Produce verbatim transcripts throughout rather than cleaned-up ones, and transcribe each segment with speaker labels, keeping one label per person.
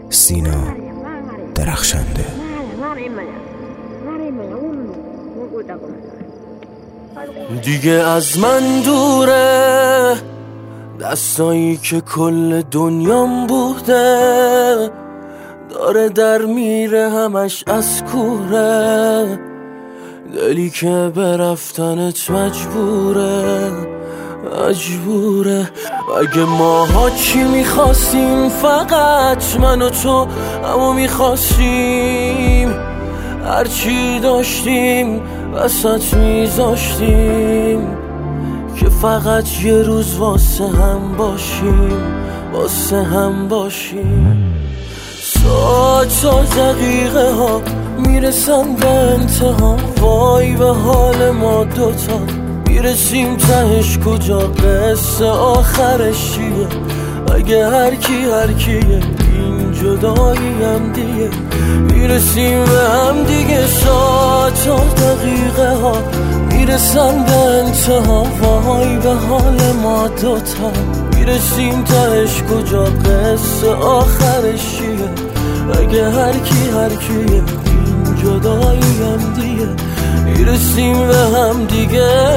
Speaker 1: سینا درخشنده.
Speaker 2: دیگه از من دوره دستایی که کل دنیام بوده، داره در میره همش از کوره، دلی که به رفتنت مجبوره مجبوره. اگه ماها چی میخواستیم، فقط من و تو همو میخواستیم، هرچی داشتیم وسط میذاشتیم که فقط یه روز واسه هم باشیم واسه هم باشیم. ساعت و دقیقه ها میرسن به انتها، وای به حال ما دوتا، میرسیم تهش کجا، قصه آخرش چیه؟ اگه هر کی هر کیه، این جدایی هم دیگه، میرسیم به هم دیگه. ساعت و دقیقه ها میرسن به انتها، وای به حال ما دوتا، میرسیم تهش کجا، قصه آخرش چیه؟ اگه هر کی هر کیه، این جدایی هم دیگه، میرسیم به هم دیگه.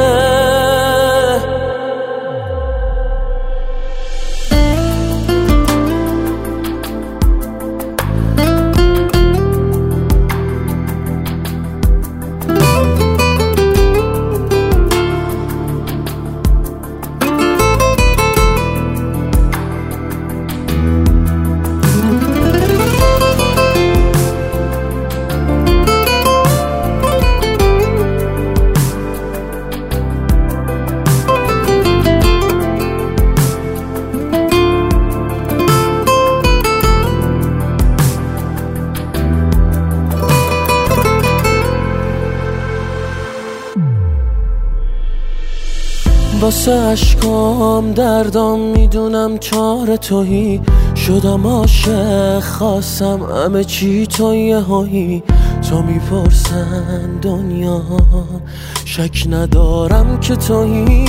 Speaker 2: واسه عشقام دردام میدونم چاره تویی، شدم عاشق خواستم همه چی تو یهویی، تو میپرسن دنیا شک ندارم که تویی.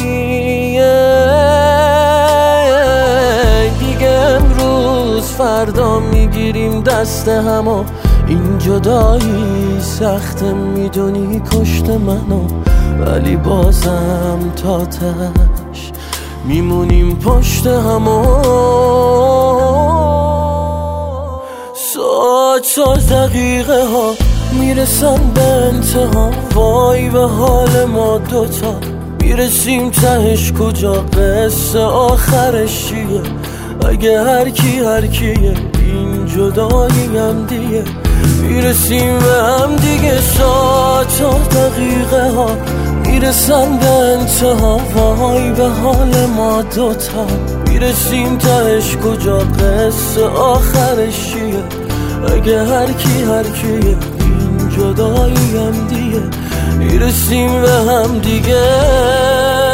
Speaker 2: دیگه امروز فردا میگیریم دست همو، این جدایی سخته میدونی کشت منو، ولی بازم تا تش میمونیم پشت همو. ساعت و دقیقه ها میرسن به انتها، وای به حال ما دوتا، میرسیم تهش کجا، قصه آخرش چیه؟ اگه هر کی هر کیه، این جدایی هم دیگه، میرسیم به هم دیگه. ساعت و دقیقه ها میرسن به انتها، وای به حال ما دوتا، میرسیم تهش کجا، قصه آخرش چیه؟ اگه هر کی هر کیه، این جدایی هم دیگه، میرسیم به هم دیگه.